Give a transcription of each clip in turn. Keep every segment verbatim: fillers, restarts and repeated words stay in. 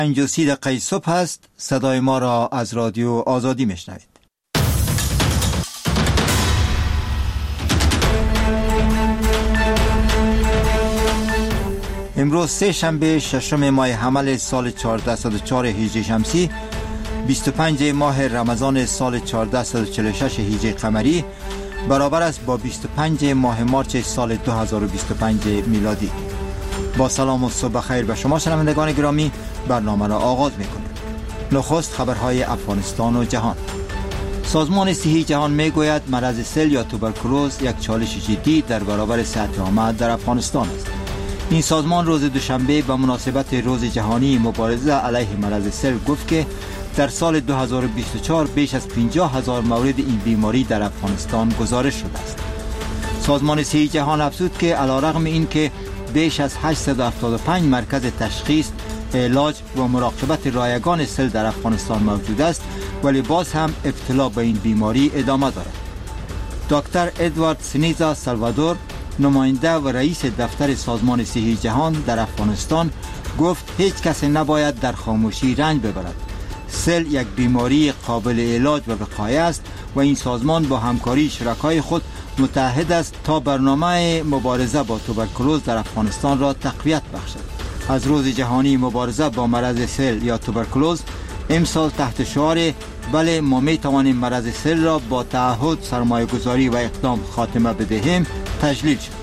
پنج و سی دقیقه صبح است. صدای ما را از رادیو آزادی میشنوید. امروز سه شنبه ششم ماه حمل سال چهارده صد و چهار هجری شمسی، بیست و پنج ماه رمضان سال چهارده صد و چهل و شش هجری قمری، برابر است با بیست و پنج ماه مارس سال دو هزار و بیست و پنج میلادی. با سلام و صبح خیر به شما شنوندگان گرامی، برنامه را آغاز می‌کنیم. نخست خبرهای افغانستان و جهان. سازمان صحی جهان میگوید مرض سل یا توبرکلوز یک چالش جدی در برابر صحت عامه در افغانستان است. این سازمان روز دوشنبه به مناسبت روز جهانی مبارزه علیه مرض سل گفت که در سال دو هزار و بیست و چهار بیش از پنجاه هزار مورد این بیماری در افغانستان گزارش شده است. سازمان صحی جهان افزود که علیرغم این که بیش از هشتصد و هفتاد و پنج مرکز تشخیص، علاج و مراقبت رایگان سل در افغانستان موجود است، ولی باز هم ابتلا به این بیماری ادامه دارد. دکتر ادوارد سنیزا سالوادور، نماینده و رئیس دفتر سازمان صحی جهان در افغانستان، گفت هیچ کس نباید در خاموشی رنج ببرد. سل یک بیماری قابل علاج و وقایه است و این سازمان با همکاری شرکای خود متحد است تا برنامه مبارزه با توبرکلوز در افغانستان را تقویت بخشد. از روز جهانی مبارزه با مرض سل یا توبرکلوز امسال تحت شعار بله ما می توانیم مرض سل را با تعهد، سرمایه گذاری و اقدام خاتمه بدهیم تجلیل شد.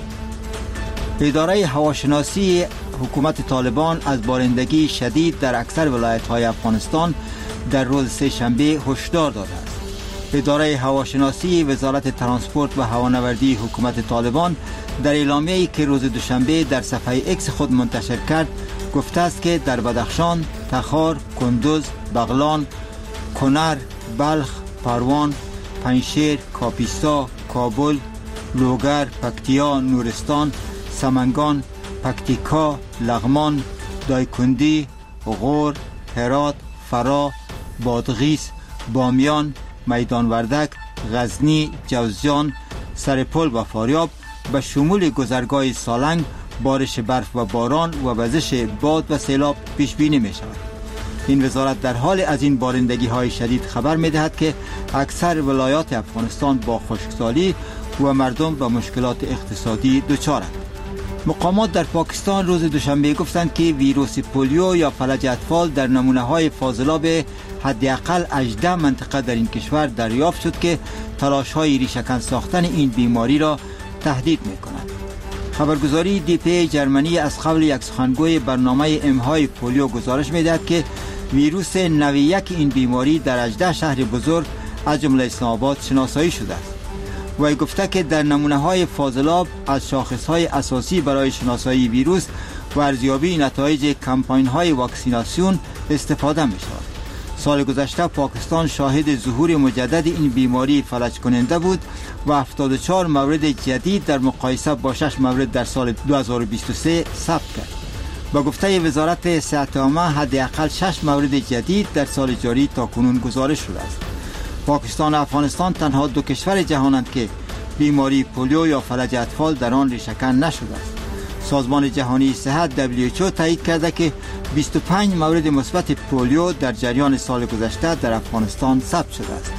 اداره هواشناسی حکومت طالبان از بارندگی شدید در اکثر ولایت‌های افغانستان در روز سه شنبه هشدار داده است. اداره هواشناسی وزارت ترانسپورت و هوانوردی حکومت طالبان در اعلامیه‌ای که روز دوشنبه در صفحه ایکس خود منتشر کرد گفته است که در بدخشان، تخار، کندوز، بغلان، کنر، بلخ، پروان، پنجشیر، کاپیسا، کابل، لوگر، پکتیا، نورستان، سمنگان، پکتیکا، لغمان، دایکندی، غور، هرات، فرا، بادغیس، بامیان، میدان وردک، غزنی، جوزجان، سرپل و فاریاب به شمول گذرگاه سالنگ بارش برف و باران و وزش باد و سیلاب پیش بینی می شود. این وزارت در حال از این بارندگی های شدید خبر می دهد که اکثر ولایات افغانستان با خشکسالی و مردم به مشکلات اقتصادی دچارند. مقامات در پاکستان روز دوشنبه گفتند که ویروس پولیو یا فلج اطفال در نمونه های فاضلاب حداقل هجده منطقه در این کشور دریافت شد که تلاش های ریشه‌کن ساختن این بیماری را تهدید می کند. خبرگزاری دی پی جرمنی از قبل یک سخنگوی برنامه امهای پولیو گزارش می دهد که ویروس نو یک این بیماری در هجده شهر بزرگ از جمله اسلام آباد شناسایی شده است. وی گفته که در نمونه های فاضلاب از شاخص های اساسی برای شناسایی ویروس و ارزیابی نتایج کمپاین های واکسیناسیون استفاده می شود. سال گذشته پاکستان شاهد ظهور مجدد این بیماری فلج کننده بود و هفتاد و چهار مورد جدید در مقایسه با شش مورد در سال دو هزار و بیست و سه ثبت کرد. با گفته وزارت صحت عامه حداقل شش مورد جدید در سال جاری تاکنون گزارش شده است. پاکستان و افغانستان تنها دو کشور جهانند که بیماری پولیو یا فلج اطفال در آن ریشه‌کن نشده است. سازمان جهانی صحت دبلیو اچ او تایید کرده که بیست و پنج مورد مثبت پولیو در جریان سال گذشته در افغانستان ثبت شده است.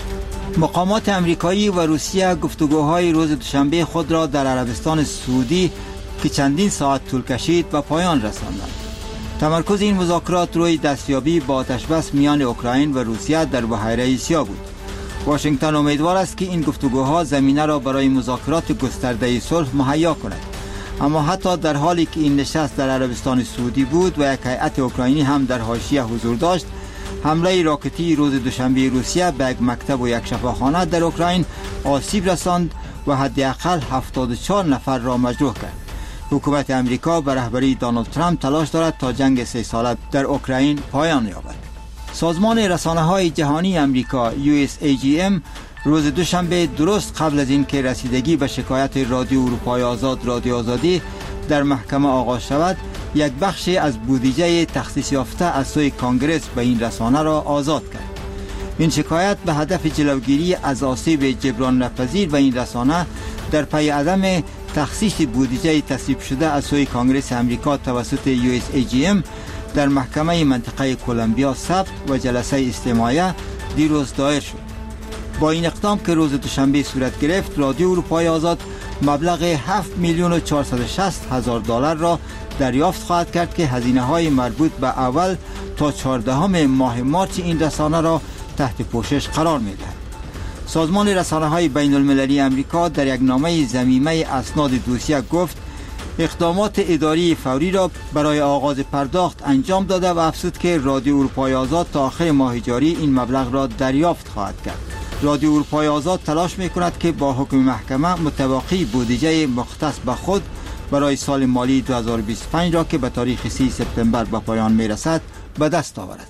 مقامات امریکایی و روسیه گفتگوهای روز دوشنبه خود را در عربستان سعودی که چندین ساعت طول کشید به پایان رساندند. تمرکز این مذاکرات روی دستیابی با آتشبس میان اوکراین و روسیه در بحیره سیاه بود. واشنگتن امیدوار است که این گفتگوها زمینه را برای مذاکرات گسترده صلح مهیا کند. اما حتی در حالی که این نشست در عربستان سعودی بود و یک هیئت اوکراینی هم در حاشیه حضور داشت، حمله راکتی روز دوشنبه روسیه به یک مکتب و یک شفاخانه در اوکراین آسیب رساند و حداقل هفتاد و چهار نفر را مجروح کرد. حکومت امریکا به رهبری دونالد ترامپ تلاش دارد تا جنگ سه ساله در اوکراین پایان یابد. سازمان رسانه‌های جهانی امریکا یو اس ای جی ام روز دوشنبه درست قبل از اینکه رسیدگی به شکایت رادیو اروپای آزاد رادیو آزادی در محکمه آغاز شود، یک بخش از بودجه تخصیص یافته از سوی کانگرس به این رسانه را آزاد کرد. این شکایت به هدف جلوگیری از آسیب جبران ناپذیر به این رسانه در پی عدم تخصیص بودجه تصویب شده از سوی کانگرس امریکا توسط یو اس ای جی ام در محکمه منطقه کلمبیا ثبت و جلسه استماعیه دیروز دایر شد. با این اقدام که روز دوشنبه صورت گرفت، رادیو اروپای آزاد مبلغ هفت میلیون و چهارصد و شصت هزار دلار را دریافت خواهد کرد که هزینه های مربوط به اول تا چهاردهم ماه مارس این رسانه را تحت پوشش قرار می دهد. سازمان رسانه های بین المللی امریکا در یک نامه ضمیمه اسناد دوسیه گفت اقدامات اداری فوری را برای آغاز پرداخت انجام داده و افزود که رادیو اروپای آزاد تا آخر ماه جاری این مبلغ را دریافت خواهد کرد. رادیو اروپای آزاد تلاش می کند که با حکم محکمه متوقی بودجه مختص به خود برای سال مالی دو هزار و بیست و پنج را که به تاریخ سی سپتامبر به پایان می رسد به دست آورد.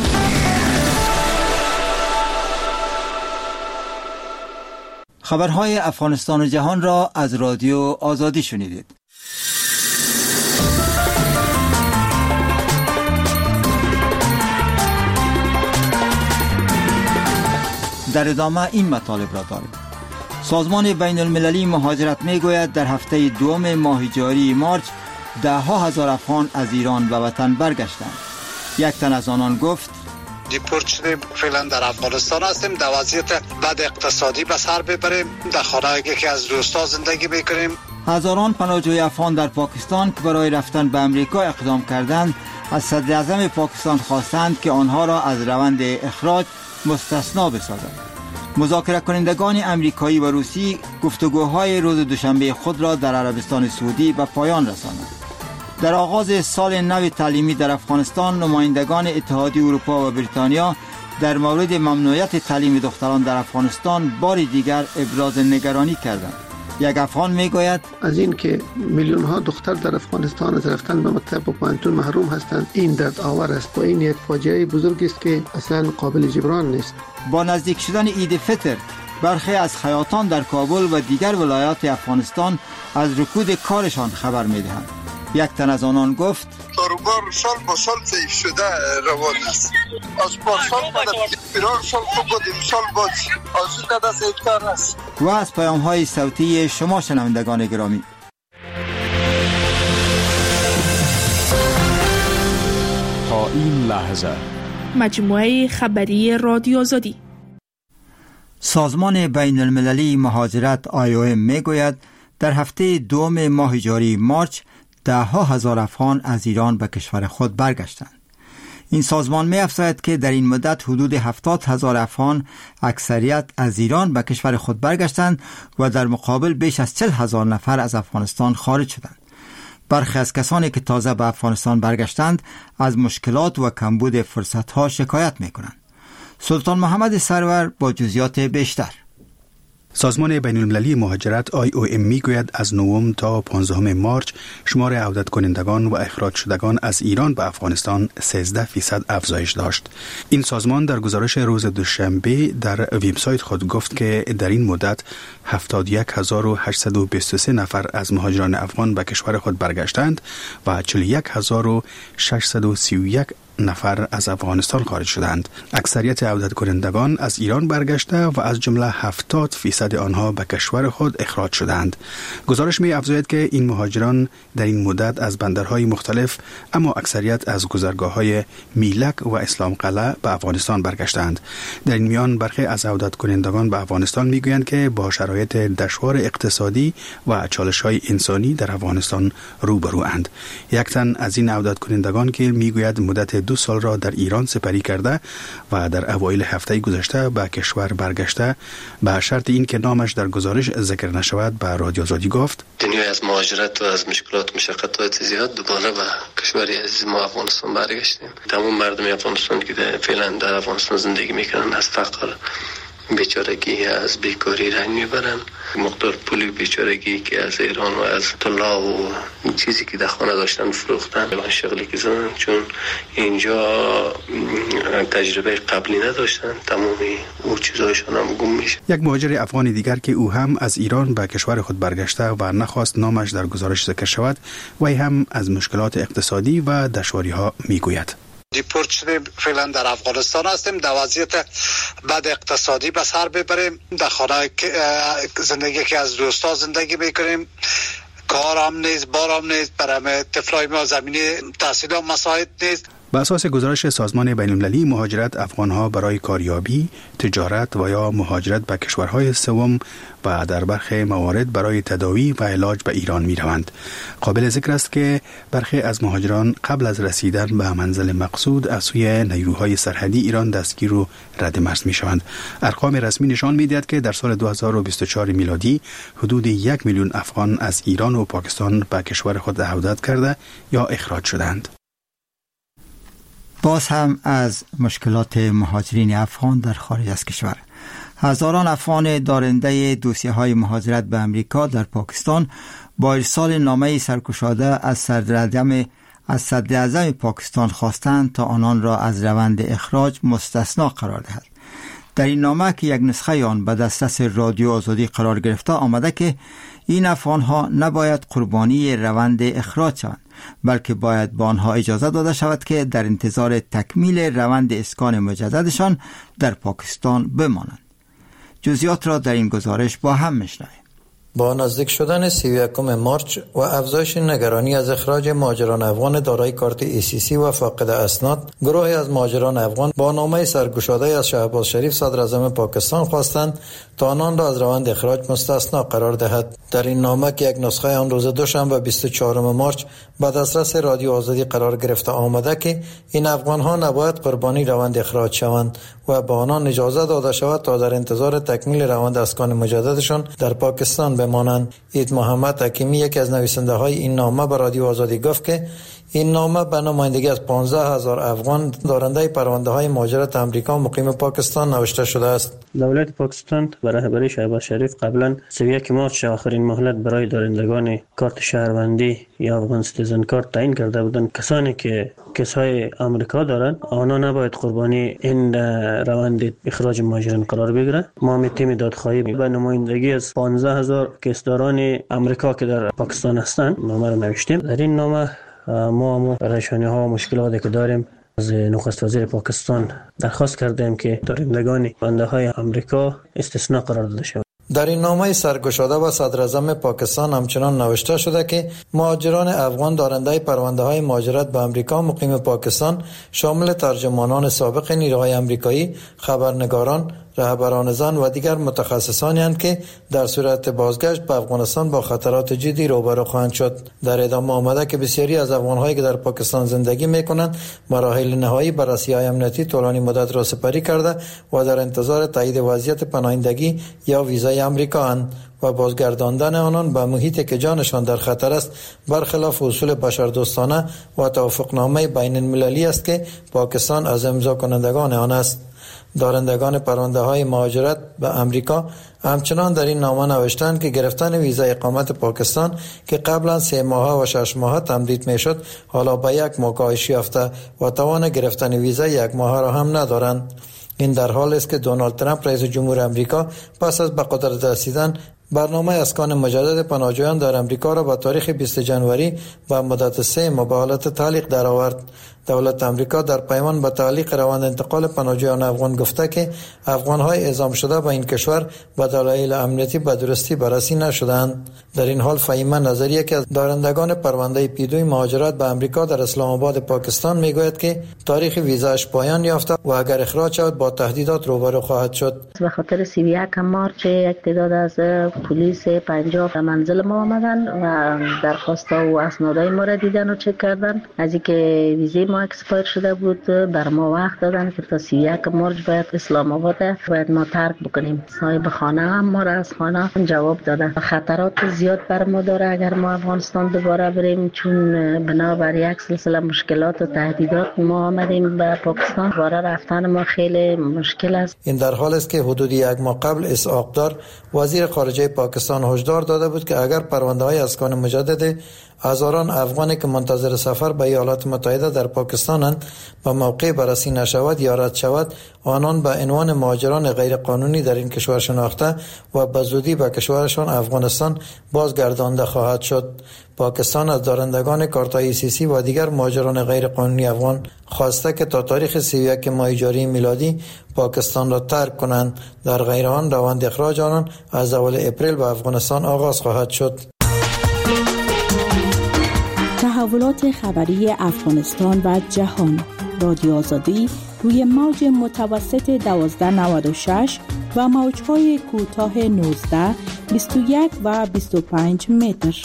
خبرهای افغانستان و جهان را از رادیو آزادی شنیدید. در ادامه این مطالب را داریم. سازمان بین المللی مهاجرت می گوید در هفته دوم ماه جاری مارس ده ها هزار افغان از ایران به وطن برگشتند. یک تن از آنان گفت دیپورت شدیم، فعلا در افغانستان هستیم، در وضعیت بد اقتصادی به سر ببریم، در خانه یکی از دوستا زندگی میکنیم. هزاران پناهجوی افغان در پاکستان که برای رفتن به امریکا اقدام کردند از صدر اعظم پاکستان خواستند که آنها را از روند اخراج مستثنا بسازند. مذاکره کنندگان امریکایی و روسی گفتگوهای روز دوشنبه خود را در عربستان سعودی به پایان رساندند. در آغاز سال نو تعلیمی در افغانستان، نمایندگان اتحادیه اروپا و بریتانیا در مورد ممنوعیت تعلیم دختران در افغانستان بار دیگر ابراز نگرانی کردند. یک افغان میگوید از این که میلیون ها دختر در افغانستان از رفتن به مکتب و پانتون محروم هستند، این درد آور است و این یک فاجعه بزرگ است که اصلا قابل جبران نیست. با نزدیک شدن عید فطر، برخی از خیاطان در کابل و دیگر ولایات افغانستان از رکود کارشان خبر میدهند. یک تن از آنان گفت کاروبار سال با سال ضعیف شده روان است. از پارسال بعد پیران سال خوب بود، امسال بود از این قدر ضعیفتر است. و از پیام های صوتی شما شنوندگان گرامی، تا این لحظه مجموعه خبری رادیو آزادی. سازمان بین المللی مهاجرت آی او ام می گوید در هفته دوم ماه جاری مارس ده ها هزار افغان از ایران به کشور خود برگشتند. این سازمان می افزاید که در این مدت حدود هفتاد هزار افغان اکثریت از ایران به کشور خود برگشتند و در مقابل بیش از چهل هزار نفر از افغانستان خارج شدند. برخی از کسانی که تازه به افغانستان برگشتند از مشکلات و کمبود فرصت‌ها شکایت می کنند. سلطان محمد سرور با جزئیات بیشتر. سازمان بین المللی مهاجرت آی او ام می گوید از نهم تا پانزدهم مارس شمار عودت کنندگان و اخراج شدگان از ایران به افغانستان سیزده فیصد افزایش داشت. این سازمان در گزارش روز دوشنبه در وبسایت خود گفت که در این مدت هفتاد و یک هزار و هشتصد و بیست و سه نفر از مهاجران افغان به کشور خود برگشتند و چهل و یک هزار و ششصد و سی و یک نفر از افغانستان خارج شدند. اکثریت عودت کنندگان از ایران برگشته و از جمله هفتاد فیصد آنها به کشور خود اخراج شدند. گزارش می افزاید که این مهاجران در این مدت از بندرهای مختلف اما اکثریت از گذرگاه‌های میلک و اسلام قلعه به افغانستان برگشتند. در این میان برخی از عودت کنندگان به افغانستان می گویند که با شرایط دشوار اقتصادی و چالش‌های انسانی در افغانستان روبروند. یک تن از این عودت کنندگان که می گوید مدت دو سال را در ایران سپری کرده و در اوایل هفته گذشته به کشور برگشته به شرط این که نامش در گزارش ذکر نشود به رادیو آزادی گفت دنیای از مهاجرت و از مشکلات و مشقت‌های زیاد دوباره به کشور عزیز ما افغانستان برگشتیم. تمام مردم افغانستان که فعلا در افغانستان زندگی میکنن از فقر، بیچارگی، از بیکاری رنج میبرن. مقدار پولی بیچارگی که از ایران و از طلا و چیزی که در خانه داشتن فروختن و شغلی که زدن، چون اینجا تجربه قبلی نداشتن، تمامی او چیزایشان هم گم میشه. یک مهاجر افغانی دیگر که او هم از ایران به کشور خود برگشته و نخواست نامش در گزارش ذکر شود، وی هم از مشکلات اقتصادی و دشواری ها میگوید. دیپورت شدیم، فعلا در افغانستان هستیم، در وضعیت بد اقتصادی به سر ببریم، در خانه زندگی که از دوستا زندگی میکنیم. کارم نیست، بارم نیست، برای طفلای ما زمینی تحصیل هم مساعد نیست. بر اساس گزارش سازمان بین المللی مهاجرت، افغانها برای کاریابی، تجارت و یا مهاجرت به کشورهای سوم و در برخی موارد برای تداوی و علاج به ایران می روند. قابل ذکر است که برخی از مهاجران قبل از رسیدن به منزل مقصود از سوی نیروهای سرحدی ایران دستگیر و رد مرز می شوند. ارقام رسمی نشان می دهد که در سال دو هزار و بیست و چهار میلادی حدود یک میلیون افغان از ایران و پاکستان به کشور خود عودت کرده یا اخراج شدند. باز هم از مشکلات مهاجرین افغان در خارج از کشور. هزاران افغان دارنده دوسیه های مهاجرت به امریکا در پاکستان با ارسال نامه سرگشاده از صدراعظم از صدراعظم پاکستان خواستند تا آنان را از روند اخراج مستثنا قرار دهد. در این نامه که یک نسخه آن به دسترس رادیو آزادی قرار گرفته آمده که این افغان ها نباید قربانی روند اخراج شوند، بلکه باید با آنها اجازه داده شود که در انتظار تکمیل روند اسکان مجددشان در پاکستان بمانند. جزئیات را در این گزارش با هم میشنویم. با نزدیک شدن سی و یکم مارچ و افزایش نگرانی از اخراج مهاجران افغان دارای کارت ای سی سی و فاقد اسناد، گروهی از مهاجران افغان با نامه سرگشاده از شهباز شریف صدراعظم پاکستان خواستند تا آنان را از روند اخراج مستثنا قرار دهد. در این نامه که یک نسخه آن روز دوشنبه بیست و چهارم مارچ به دسترس رادیو آزادی قرار گرفته آمده که این افغان ها نباید قربانی روند اخراج شوند و با آنان اجازه داده شود تا در انتظار تکمیل روند اسکان مجددشان در پاکستان بمانند. اید محمد حکیمی یکی از نویسنده های این نامه به رادیو آزادی گفت که این نامه به نمایندگی از پانزده هزار افغان دارنده پرونده های مهاجرت امریکا مقیم پاکستان نوشته شده است. دولت پاکستان به رهبری شهباز شریف قبلا سی و یک مارچ آخرین مهلت برای دارندگان کارت شهروندی یا افغان سیتیزن کارت تعیین کرده بودند. کسانی که کسای امریکا دارند آنها نباید قربانی این روند اخراج مهاجران قرار بگیرند. ما می تیم دادخواهی به نمایندگی از پانزده هزار کسداران امریکا که در پاکستان هستند نامه را نوشتیم. در این نامه ما هم پریشانی ها و مشکلاتی که داریم از نخست وزیر پاکستان درخواست کردیم که دارندگان بنده های امریکا استثناء قرار داده شود. در این نامه سرگشاده و صدراعظم پاکستان همچنان نوشته شده که مهاجران افغان دارنده پرونده های مهاجرت به امریکا مقیم پاکستان شامل ترجمانان سابق نیروهای امریکایی، خبرنگاران، رهبران زن و دیگر متخصصانی هستند که در صورت بازگشت به افغانستان با خطرات جدی روبرو خواهند شد. در ادامه آمده که بسیاری از افغان‌هایی که در پاکستان زندگی می‌کنند مراحل نهایی بررسی‌های امنیتی طولانی مدت را سپری کرده و در انتظار تایید وضعیت پناهندگی یا ویزای امریکا اند و بازگرداندن آنان به محیطی که جانشان در خطر است برخلاف اصول بشردوستانه و توافقنامه بین المللی است که پاکستان از امضا کنندگان آن است. دارندگان پرونده های مهاجرت به امریکا همچنان در این نامه نوشتند که گرفتن ویزا اقامت پاکستان که قبلا سه ماه و شش ماه تمدید می شد حالا به یک ماه کاهش یافته و توان گرفتن ویزا یک ماه را هم ندارند. این در حال است که دونالد ترامپ رئیس جمهور امریکا پس از به قدرت رسیدن برنامه اسکان مجدد پناهجویان در امریکا را با تاریخ بیست جنوری و مدت سه ماه به حالت تعلیق درآورد. دولت امریکا در پیمان به تعلیق روند انتقال پناهجویان افغان گفته که افغان‌های اعزام شده به این کشور به دلایل امنیتی به درستی بررسی نشدند. در این حال فهیمه نظریه که دارندگان پرونده پی دو مهاجرت به امریکا در اسلام آباد پاکستان میگوید که تاریخ ویزاش پایان یافته و اگر اخراج شود با تهدیدات روبرو خواهد شد. به خاطر سی و یک مارچ یک تعداد از پلیس پنجاب به منزل ما آمدن و درخواست و اسنادهای ما را دیدن و چک کردن. از اینکه ویزای ما اکسپایر شده بود بر ما وقت دادن که تا سی و یک مارچ باید اسلام آباد باید ما ترک بکنیم. صاحب خانه هم ما را از خانه جواب دادن. خطرات زیاد بر ما داره اگر ما افغانستان دوباره بریم، چون بنابر یک سلسله مشکلات و تهدیدات ما آمدیم به پاکستان. دوباره رفتن ما خیلی مشکل است. این در حال است که حدود یک ماه قبل اسحاق دار وزیر خارجه پاکستان هشدار داده بود که اگر پرونده های اسکان مجدد هزاران افغانی که منتظر سفر به ایالات متحده در پاکستانند به موقع بررسی نشود یا رد شود، آنان به عنوان مهاجران غیر قانونی در این کشور شناخته و به زودی به کشورشان افغانستان بازگردانده خواهد شد. پاکستان از دارندگان کارت‌های ای سی سی و دیگر مهاجران غیر قانونی افغان خواسته که تا تاریخ سی و یک ماه جاری میلادی پاکستان را ترک کنند. در غیر آن روند اخراج آنان از اول اپریل به افغانستان آغاز خواهد شد. تحولات خبری افغانستان و جهان. رادیو آزادی روی موج متوسط دوازده نود و شش و موج‌های کوتاه نوزده، بیست و یک و بیست و پنج متر.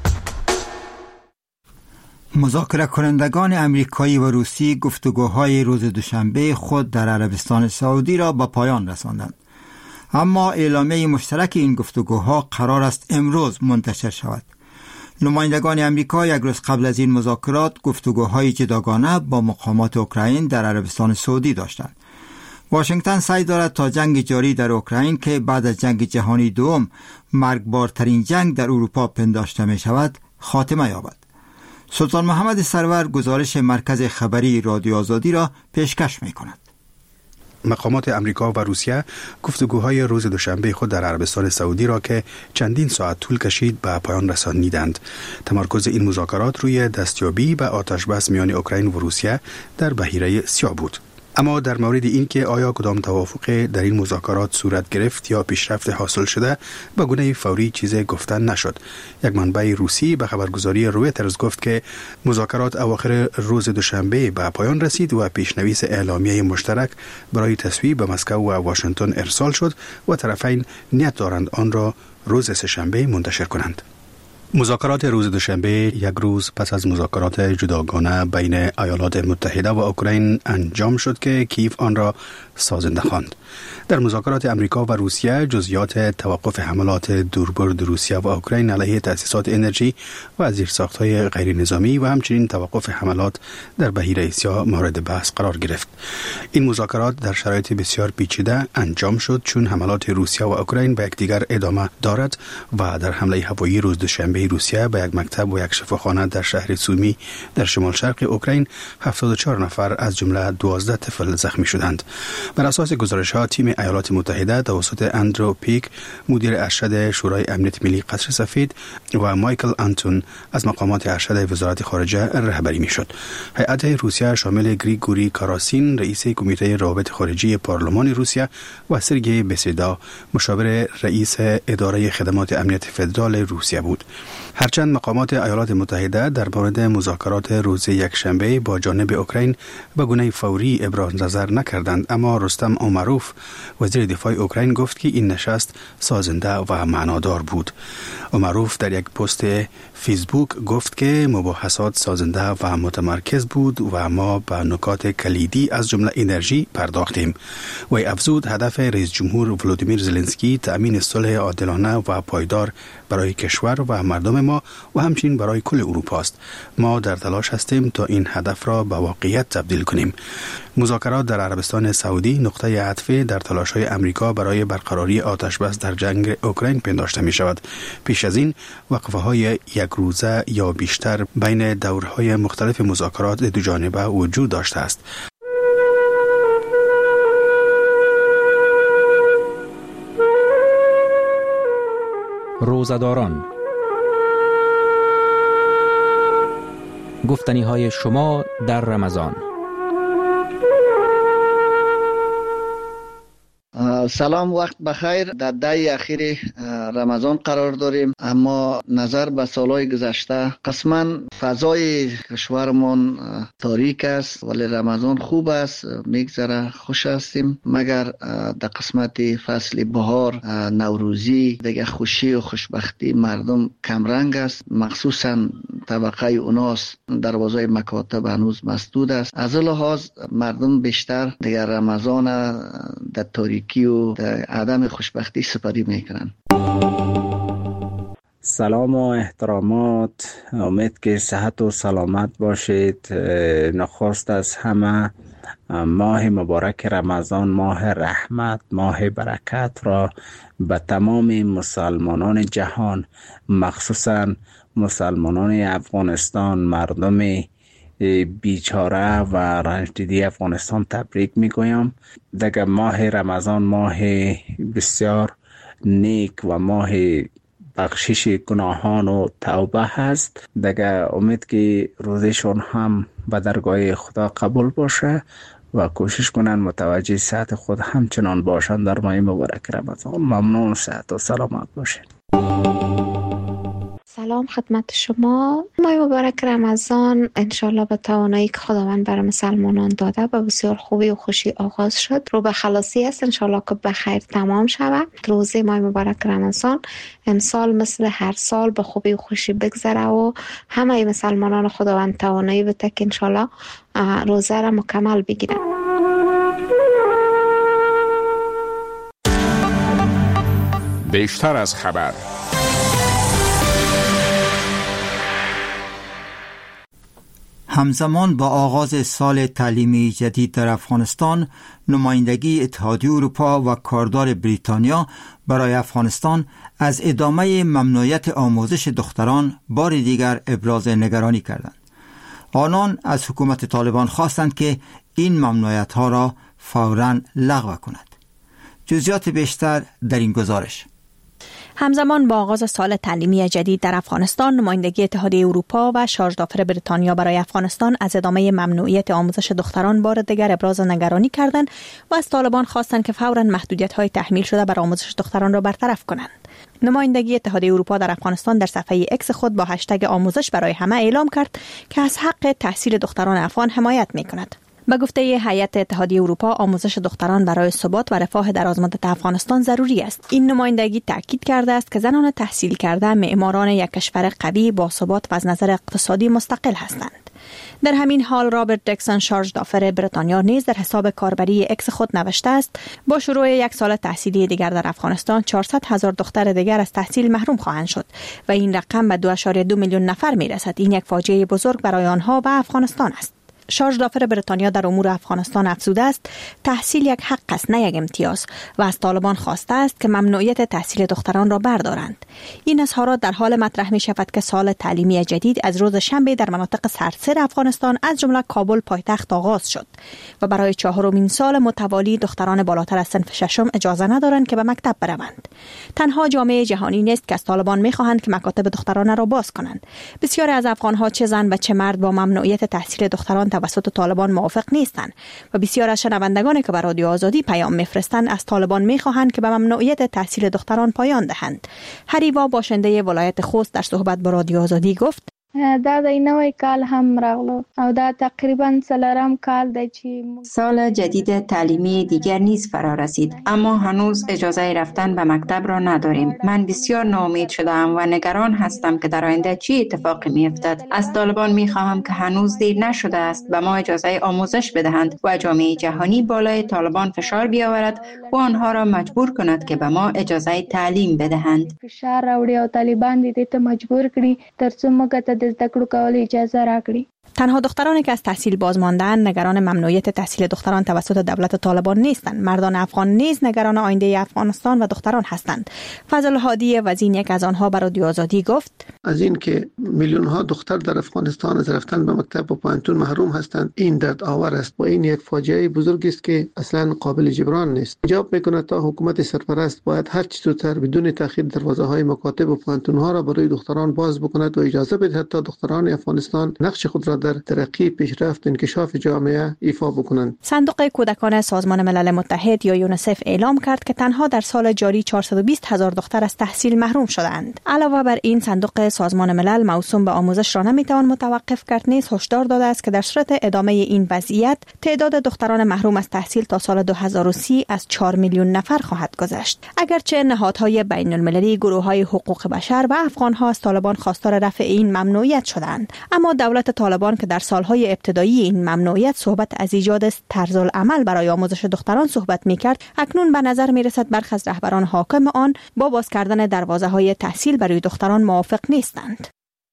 مذاکره کنندگان امریکایی و روسی گفتگوهای روز دوشنبه خود در عربستان سعودی را به پایان رساندند. اما اعلامیه مشترک این گفتگوها قرار است امروز منتشر شود. نمایندگان امریکا یک روز قبل از این مذاکرات گفتگوهای جداگانه با مقامات اوکراین در عربستان سعودی داشتند. واشنگتن سعی دارد تا جنگ جاری در اوکراین که بعد از جنگ جهانی دوم مرگبارترین جنگ در اروپا پنداشته می شود خاتمه یابد. سلطان محمد سرور گزارش مرکز خبری رادیو آزادی را پیشکش می کند. مقامات امریکا و روسیه گفتگوهای روز دوشنبه خود در عربستان سعودی را که چندین ساعت طول کشید به پایان رسانیدند. تمرکز این مذاکرات روی دستیابی به آتش بس میان اوکراین و روسیه در بحیره سیاه بود. اما در مورد این که آیا کدام توافق در این مذاکرات صورت گرفت یا پیشرفت حاصل شده به گونه فوری چیزی گفتن نشد. یک منبع روسی به خبرگزاری رویترز گفت که مذاکرات اواخر روز دوشنبه به پایان رسید و پیشنویس اعلامیه مشترک برای تصویب به مسکو و واشنگتن ارسال شد و طرفین نیت دارند آن را روز سه‌شنبه منتشر کنند. مذاکرات روز دوشنبه یک روز پس از مذاکرات جداگانه بین ایالات متحده و اوکراین انجام شد که کیف آن را سازنده خواند. در مذاکرات امریکا و روسیه جزئیات توقف حملات دوربرد روسیه و اوکراین علیه تأسیسات انرژی و زیرساخت‌های غیر نظامی و همچنین توقف حملات در بحیره سیاه مورد بحث قرار گرفت. این مذاکرات در شرایط بسیار پیچیده انجام شد چون حملات روسیه و اوکراین به یکدیگر ادامه دارد و در حمله هوایی روز دوشنبه روسیه به یک مکتب و یک شفاخانه در شهر سومی در شمال شرق اوکراین هفتاد و چهار نفر از جمله دوازده طفل زخمی شدند. بر اساس گزارش‌ها تیم ایالات متحده توسط اندرو پیک مدیر ارشد شورای امنیت ملی قصر سفید و مایکل آنتون از مقامات ارشد وزارت خارجه رهبری می‌شد. هیئت روسیه شامل گریگوری کاراسین رئیس کمیته روابط خارجی پارلمان روسیه و سرگئی بسیدا مشاور رئیس اداره خدمات امنیت فدرال روسیه بود. هرچند مقامات ایالات متحده در مورد مذاکرات روز یکشنبه با جانب اوکراین به گونه فوری ابراز نظر نکردند، اما رستم اومروف وزیر دفاع اوکراین گفت که این نشست سازنده و معنادار بود. اومروف در یک پست فیسبوک گفت که مباحثات سازنده و متمرکز بود و ما به نکات کلیدی از جمله انرژی پرداختیم. و افزود هدف رئیس جمهور ولودیمیر زلنسکی تأمین صلح عادلانه و پایدار برای کشور و مردم ما و همچنین برای کل اروپا است. ما در تلاش هستیم تا این هدف را به واقعیت تبدیل کنیم. مذاکرات در عربستان سعودی نقطه عطف در تلاش‌های امریکا برای برقراری آتش بس در جنگ اوکراین پنداشته می شود. پیش از این وقفه‌های یک روزه یا بیشتر بین دورهای مختلف مذاکرات دو جانبه وجود داشته است. روزه‌داران، گفتنی‌های شما در رمضان. سلام، وقت بخیر. در ده اخیر رمضان قرار داریم، اما نظر به سالهای گذشته قسما فضای کشورمان تاریک است، ولی رمضان خوب است، میگذره، خوش هستیم. مگر در قسمت فصل بهار، نوروزی، دیگه خوشی و خوشبختی مردم کمرنگ است، مخصوصا طبقه اوناس دروازه مکاتب هنوز مسدود است. از لحاظ مردم بیشتر دیگر رمضان در تاریکی و در عدم خوشبختی سپری میکنن. سلام و احترامات، امید که صحت و سلامت باشید. نخست از همه ماه مبارک رمضان، ماه رحمت، ماه برکت را به تمام مسلمانان جهان، مخصوصا مسلمانان افغانستان، مردم بیچاره و رنجدیده افغانستان تبریک میگویم. دیگه ماه رمضان ماه بسیار نیک و ماه بخشش گناهان و توبه هست. دیگه امید که روزشون هم به درگاه خدا قبول باشه و کوشش کنن متوجه صحت خود همچنان باشن در ماه مبارک رمضان. ممنون، صحت و سلامت باشین. سلام خدمت شما. ماه مبارک رمضان انشالله به توانایی که خداوند برای مسلمانان داده و بسیار خوبی و خوشی آغاز شد. رو به خلاصی است انشالله که بخیر تمام شود. روزه ماه مبارک رمضان امسال مثل هر سال به خوبی و خوشی بگذره و همه مسلمانان خداوند توانایی بده که انشالله روزه را مکمل بگیرن. بیشتر از خبر. همزمان با آغاز سال تعلیمی جدید در افغانستان، نمایندگی اتحادیه اروپا و کاردار بریتانیا برای افغانستان از ادامه ممنوعیت آموزش دختران بار دیگر ابراز نگرانی کردند. آنان از حکومت طالبان خواستند که این ممنوعیت ها را فوراً لغو کند. جزئیات بیشتر در این گزارش. همزمان با آغاز سال تعلیمی جدید در افغانستان، نمایندگی اتحادیه اروپا و شارژدافر بریتانیا برای افغانستان از ادامه ممنوعیت آموزش دختران بار دیگر ابراز نگرانی کردند و از طالبان خواستند که فوراً محدودیت‌های تحمیل شده بر آموزش دختران را برطرف کنند. نمایندگی اتحادیه اروپا در افغانستان در صفحه اکس خود با هشتگ آموزش برای همه اعلام کرد که از حق تحصیل دختران افغان حمایت می‌کند. به گفته هیئت اتحادیه اروپا، آموزش دختران برای ثبات و رفاه درازمدت افغانستان ضروری است. این نمایندگی تاکید کرده است که زنان تحصیل کرده معماران یک کشور قوی با ثبات و از نظر اقتصادی مستقل هستند. در همین حال رابرت دکسون، شارژدافر بریتانیا، نیز در حساب کاربری اکس خود نوشته است با شروع یک سال تحصیلی دیگر در افغانستان چهارصد هزار دختر دیگر از تحصیل محروم خواهند شد و این رقم به دو ممیز دو میلیون نفر میرسد. این یک فاجعه بزرگ برای آنها و افغانستان است. شارژدافر بریتانیا در امور افغانستان افزوده است تحصیل یک حق است نه یک امتیاز و از طالبان خواسته است که ممنوعیت تحصیل دختران را بردارند. این اظهارات در حال مطرح می شود که سال تعلیمی جدید از روز شنبه در مناطق سرتاسر افغانستان از جمله کابل پایتخت آغاز شد و برای چهارمین سال متوالی دختران بالاتر از صنف ششم اجازه ندارند که به مکتب بروند. تنها جامعه جهانی نیست که از طالبان می خواهند که مکاتب دختران را باز کنند. بسیاری از افغانها چه زن و چه مرد با ممنوعیت تحصیل دختران توسط طالبان موافق نیستند و بسیار از شنوندگانی که به رادیو آزادی پیام میفرستند از طالبان میخواهند که به ممنوعیت تحصیل دختران پایان دهند. هریوا، باشنده ولایت خوست، در صحبت با رادیو آزادی گفت: دا د نوې کال هم راغلو او دا تقریبا څلورم کال دی چې سال جدید تعلیمی دیگر نیز فرا رسید، اما هنوز اجازه رفتن به مکتب را نداریم. من بسیار ناامید شدم و نگران هستم که در آینده چی اتفاقی میافتد. از طالبان میخواهم که هنوز دیر نشده است به ما اجازه آموزش بدهند و جامعه جهانی بالای طالبان فشار بیاورد و آنها را مجبور کند که به ما اجازه تعلیم بدهند. فشار راوړي او طالبان دې ته مجبور کړي ترڅو موږ ته زده کړو کول اجازه راکړي. تنها دخترانی که از تحصیل باز مانده‌اند نگران ممنوعیت تحصیل دختران توسط دولت طالبان نیستند. مردان افغان نیز نگران آینده افغانستان و دختران هستند. فضل هادی وزین، یک از آنها، به رادیو آزادی گفت: از این که میلیون ها دختر در افغانستان از رفتن به مکتب و پانتون محروم هستند این درد آور است و این یک فاجعه بزرگی است که اصلا قابل جبران نیست. ایجاب میکند تا حکومت سرپرست باید هر چه زودتر بدون تأخیر دروازه های مکاتب و پانتون ها را برای دختران باز بکند و اجازه بدهد تا دختران افغانستان نقش خود را در ترقی، پیشرفت، انکشاف جامعه ایفا بکنند. صندوق کودکان سازمان ملل متحد یا یونیسف اعلام کرد که تنها در سال جاری چهارصد و بیست هزار دختر از تحصیل محروم شدند. علاوه بر این، صندوق سازمان ملل موسوم به آموزش را نمیتوان متوقف کرد نیز هشدار داده است که در صورت ادامه این وضعیت تعداد دختران محروم از تحصیل تا سال دو هزار و سی از چهار میلیون نفر خواهد گذشت. اگرچه نهادهای بین المللی، گروه‌های حقوق بشر و افغان‌ها از طالبان خواستار رفع این ممنوعیت شدند، اما دولت طالبان که در سالهای ابتدایی این ممنوعیت صحبت از ایجاد طرزالعمل برای آموزش دختران صحبت می‌کرد، اکنون به نظر می‌رسد برخی از رهبران حاکم آن با باز کردن دروازه‌های تحصیل برای دختران موافق نیستند.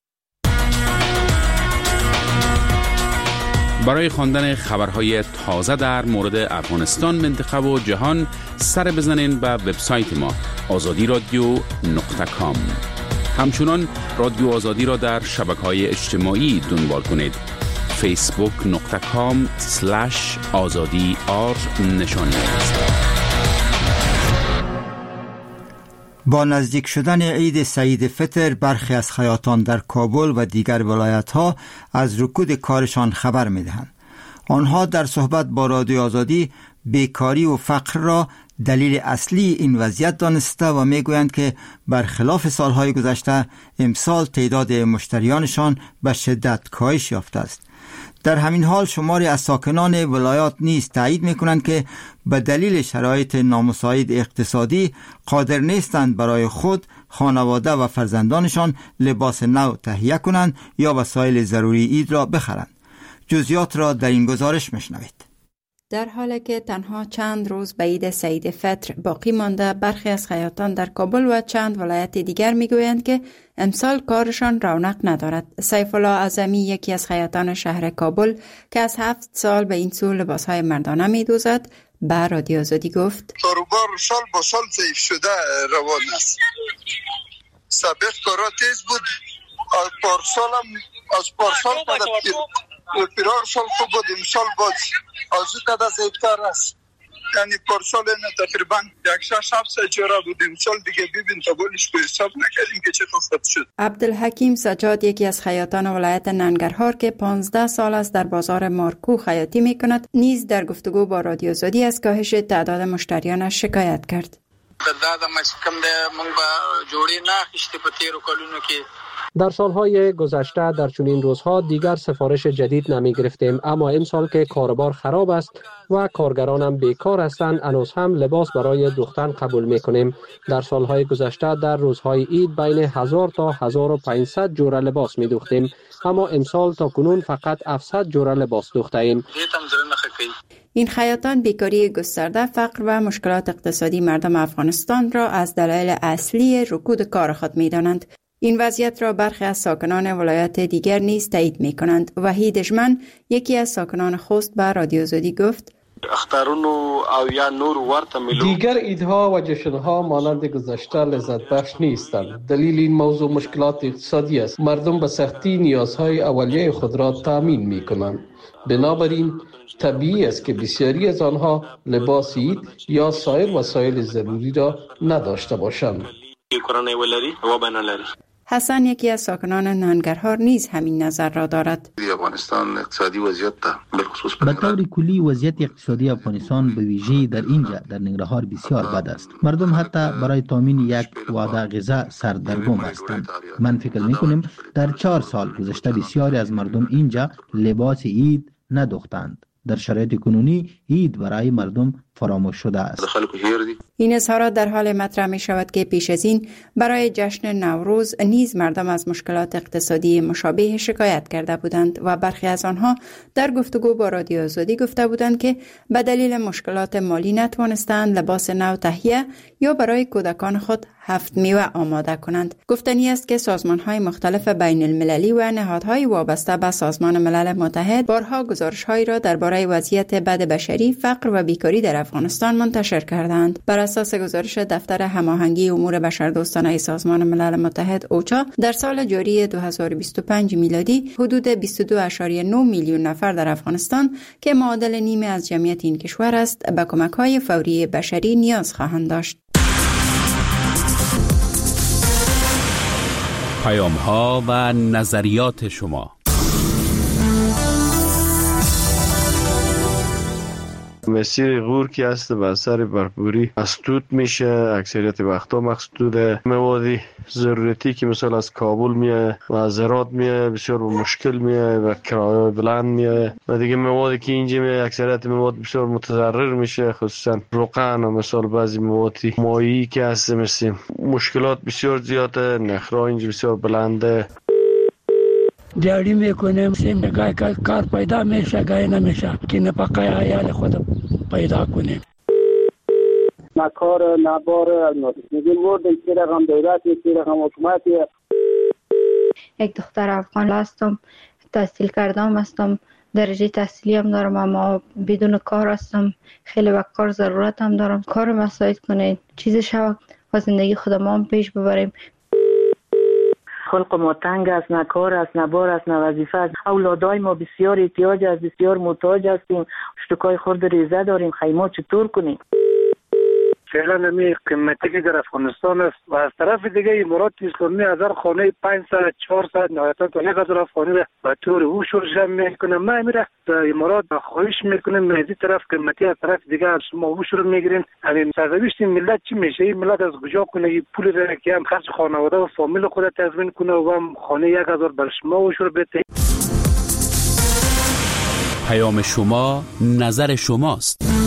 برای خواندن خبرهای تازه در مورد افغانستان، منطقه و جهان سر بزنین به وبسایت ما آزادی رادیو نقطه کام. همچنان رادیو آزادی را در شبکه‌های اجتماعی دنبال کنید. فیسبوک نقطه کام سلش آزادی آر نشانی است. با نزدیک شدن عید سعید فطر، برخی از خیاطان در کابل و دیگر ولایت‌ها از رکود کارشان خبر می‌دهند. آنها در صحبت با رادیو آزادی بیکاری و فقر را دلیل اصلی این وضعیت دانسته و میگویند که برخلاف سالهای گذشته امسال تعداد مشتریانشان به شدت کاهش یافته است. در همین حال شماری از ساکنان ولایات نیز تایید میکنند که به دلیل شرایط نامساعد اقتصادی قادر نیستند برای خود، خانواده و فرزندانشان لباس نو تهیه کنند یا وسایل ضروری عید را بخرند. جزئیات را در این گزارش میشنوید. در حالی که تنها چند روز به عید سعید فطر باقی مانده، برخی از خیاطان در کابل و چند ولایت دیگر میگویند که امسال کارشان رونق ندارد. سیف الله اعظمی، یکی از خیاطان شهر کابل که از هفت سال به این سو لباسهای مردانه میدوزد، به رادیو آزادی گفت: کاروبار سال با سال ضعیف شده روان است. سابق کارا تیز بود، از پارسال هم از پارسال تا پیرار سال خوب بود، امسال باز از او قدر ضعیفتر است. یعنی پارسال این تقریبا یک شش هفت سجاره بود، امسال دیگه ببین تا بولش به حساب نکردیم که چه خفت شد. عبدالحکیم سجاد، یکی از خیاطان ولایت ننگرهار که پانزده سال است در بازار مارکو خیاطی می کند، نیز در گفتگو با رادیو آزادی از کاهش تعداد مشتریانش شکایت کرد. در سالهای گذشته در چنین روزها دیگر سفارش جدید نمی گرفتیم، اما این سال که کاروبار خراب است و کارگرانم بیکار هستند، هنوز هم لباس برای دوختن قبول می کنیم. در سالهای گذشته در روزهای عید بین هزار تا هزار و پانصد جوره لباس می دوختیم، اما امسال تا کنون فقط هفتصد جوره لباس دوخته ایم. این خیاطان بیکاری گسترده، فقر و مشکلات اقتصادی مردم افغانستان را از دلایل اصلی رکود کار خود می دانند. این وضعیت را برخی از ساکنان ولایات دیگر نیز تایید می کنند. وحید دشمن، یکی از ساکنان خوست، به رادیو آزادی گفت: دیگر عیدها و جشنها مانند گذشته لذت بخش نیستند. دلیل این موضوع مشکلات اقتصادی است. مردم به سختی نیازهای اولیه خود را تامین می کنند. بنابراین طبیعی است که بسیاری از آنها لباس عید یا سایر وسایل ضروری را نداشته باشند. حسن، یکی از ساکنان ننگرهار، نیز همین نظر را دارد. افغانستان اقتصادی وضعیت به خصوص به طور کلی وضعیت اقتصادی افغانستان به ویژه در اینجا در ننگرهار بسیار بد است. مردم حتی برای تامین یک وعده غذا سردرگم هستند. من فکر میکنم در چهار سال گذشته بسیاری از مردم اینجا لباس عید ندوختند. در شرایط کنونی عید برای مردم فراموش شده است. این اظهارات در حال مطرح می شود که پیش از این برای جشن نوروز نیز مردم از مشکلات اقتصادی مشابه شکایت کرده بودند و برخی از آنها در گفتگو با رادیو آزادی گفته بودند که به دلیل مشکلات مالی نتوانستند لباس نو تهیه یا برای کودکان خود هفت میوه آماده کنند. گفتنی است که سازمان‌های مختلف بین المللی و نهادهای وابسته به سازمان ملل متحد بارها گزارش‌هایی را درباره وضعیت بد بشری، فقر و بیکاری در افغانستان منتشر کردند. بر اساس گزارش دفتر هماهنگی امور بشردوستانه سازمان ملل متحد اوچا، در سال جاری دو هزار و بیست و پنج میلادی حدود بیست و دو ممیز نه میلیون نفر در افغانستان که معادل نیمه از جمعیت این کشور است، به کمک‌های فوری بشری نیاز خواهند داشت. پیام‌ها و نظریات شما. مسیر غور که است به اثر برفوری مسدود میشه، اکثریت وقتا مسدوده. مواد ضرورتی که مثلا از کابل میاد و از هرات میاد بسیار مشکل میاد و کرایه بلند میاد و دیگه موادی که اینجا میاد اکثریت مواد بسیار متضرر میشه، خصوصا روغن و مثلا بعضی مواد مایعی که هست مثل مشکلات بسیار زیاده، نخرا اینجا بسیار بلنده. دیاری میکنیم سیم گای کار پیدا میشه گای نمیشه که نفقه عیال خود پیدا کنیم. نه کار نه بار میگیم مردم که رقم دولتی که رقم حکومتی. یک دختر افغان هستم، تحصیل کردم هستم، درجه تحصیلی هم دارم، اما بدون کار هستم. خیلی وقت کار ضرورت هم دارم. کار مساعد کنید، چیز شو و زندگی خودمان پیش ببریم. خلق ما تنگ است، نه کار است، نه بار است، نه وظیفه است. اولادای ما بسیار احتیاج است، بسیار محتاج هستیم. اشتکای خورد ریزه داریم، خیمه چطور کنیم؟ فعلا نمی قیمتی که در افغانستان است و از طرف دیگه امارات اسلامی از هر خانه پانصد چهارصد نهایتا تا یک هزار افغانی را به طور اوشور جمع میکنه. ما میره در امارات خواهش میکنیم از این طرف قیمتی از طرف دیگه از شما اوشور میگیرین. همین سرنوشت ملت چی میشه؟ این ملت از کجا کنه این پول را که هم خرج خانواده و فامیل خود تضمین کنه و هم خانه یک هزار بر شما اوشور بده. پیام شما نظر شماست.